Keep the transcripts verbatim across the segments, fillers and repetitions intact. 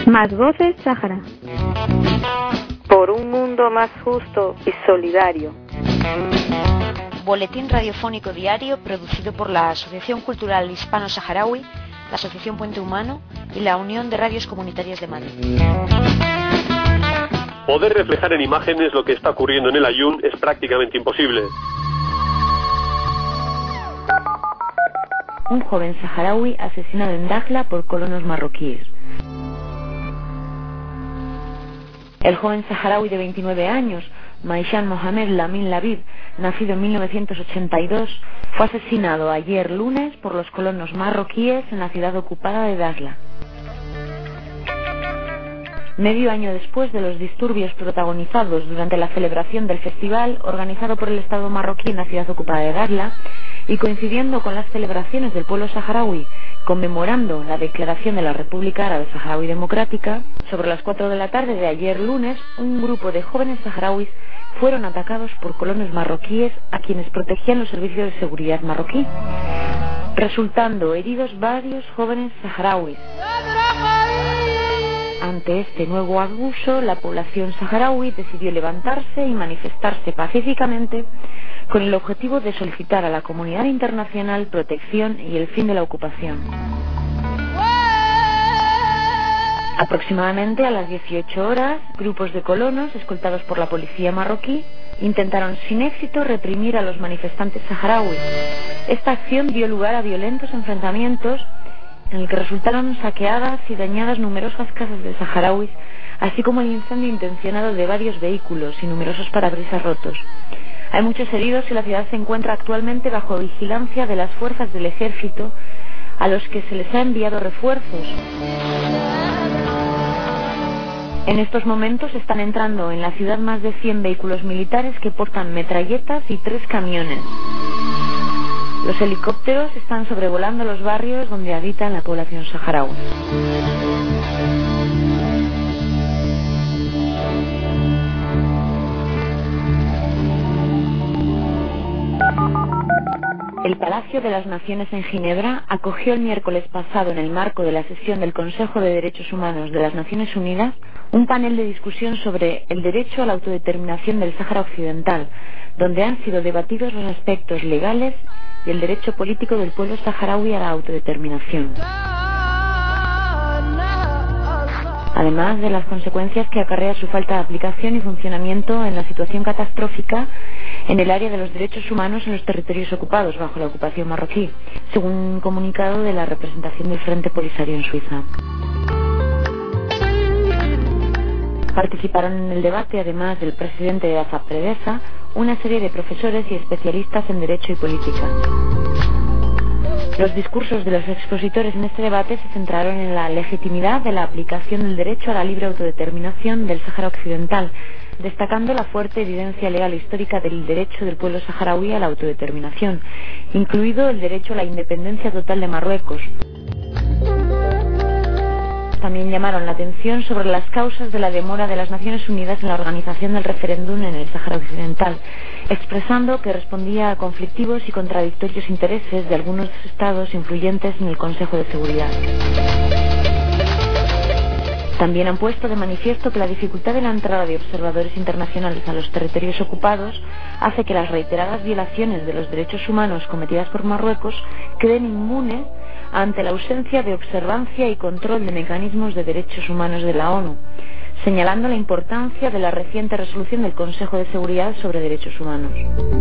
Más voces Sáhara. Por un mundo más justo y solidario. Boletín radiofónico diario producido por la Asociación Cultural Hispano-Saharaui, la Asociación Puente Humano y la Unión de Radios Comunitarias de Madrid. Poder reflejar en imágenes lo que está ocurriendo en el Aaiún es prácticamente imposible. Un joven saharaui asesinado en Dakhla por colonos marroquíes. El joven saharaui de veintinueve años, Maishan Mohamed Lamin Labib, nacido en mil novecientos ochenta y dos, fue asesinado ayer lunes por los colonos marroquíes en la ciudad ocupada de Dakhla. Medio año después de los disturbios protagonizados durante la celebración del festival organizado por el Estado marroquí en la ciudad ocupada de Dakhla, y coincidiendo con las celebraciones del pueblo saharaui conmemorando la declaración de la República Árabe Saharaui Democrática, sobre las cuatro de la tarde de ayer lunes, un grupo de jóvenes saharauis fueron atacados por colonos marroquíes a quienes protegían los servicios de seguridad marroquí, resultando heridos varios jóvenes saharauis. Ante este nuevo abuso, la población saharaui decidió levantarse y manifestarse pacíficamente con el objetivo de solicitar a la comunidad internacional protección y el fin de la ocupación. Aproximadamente a las dieciocho horas, grupos de colonos, escoltados por la policía marroquí, intentaron sin éxito reprimir a los manifestantes saharauis. Esta acción dio lugar a violentos enfrentamientos en el que resultaron saqueadas y dañadas numerosas casas de saharauis, así como el incendio intencionado de varios vehículos y numerosos parabrisas rotos. Hay muchos heridos y la ciudad se encuentra actualmente bajo vigilancia de las fuerzas del ejército, a los que se les ha enviado refuerzos. En estos momentos están entrando en la ciudad más de cien vehículos militares que portan metralletas y tres camiones. Los helicópteros están sobrevolando los barrios donde habita la población saharaui. El Palacio de las Naciones en Ginebra acogió el miércoles pasado, en el marco de la sesión del Consejo de Derechos Humanos de las Naciones Unidas, un panel de discusión sobre el derecho a la autodeterminación del Sáhara Occidental, donde han sido debatidos los aspectos legales y el derecho político del pueblo saharaui a la autodeterminación, además de las consecuencias que acarrea su falta de aplicación y funcionamiento en la situación catastrófica en el área de los derechos humanos en los territorios ocupados bajo la ocupación marroquí, según un comunicado de la representación del Frente Polisario en Suiza. Participaron en el debate, además del presidente de AFAPREDESA, una serie de profesores y especialistas en Derecho y Política. Los discursos de los expositores en este debate se centraron en la legitimidad de la aplicación del derecho a la libre autodeterminación del Sáhara Occidental, destacando la fuerte evidencia legal e histórica del derecho del pueblo saharaui a la autodeterminación, incluido el derecho a la independencia total de Marruecos. También llamaron la atención sobre las causas de la demora de las Naciones Unidas en la organización del referéndum en el Sáhara Occidental, expresando que respondía a conflictivos y contradictorios intereses de algunos estados influyentes en el Consejo de Seguridad. También han puesto de manifiesto que la dificultad de la entrada de observadores internacionales a los territorios ocupados hace que las reiteradas violaciones de los derechos humanos cometidas por Marruecos queden inmunes ante la ausencia de observancia y control de mecanismos de derechos humanos de la ONU, señalando la importancia de la reciente resolución del Consejo de Seguridad sobre Derechos Humanos.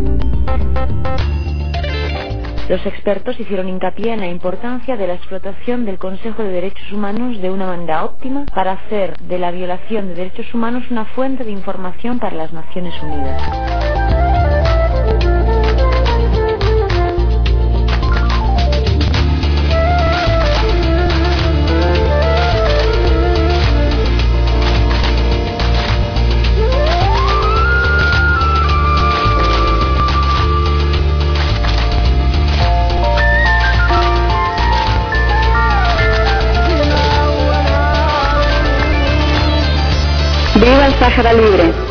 Los expertos hicieron hincapié en la importancia de la explotación del Consejo de Derechos Humanos de una manera óptima para hacer de la violación de derechos humanos una fuente de información para las Naciones Unidas. ¡Viva el Sáhara libre!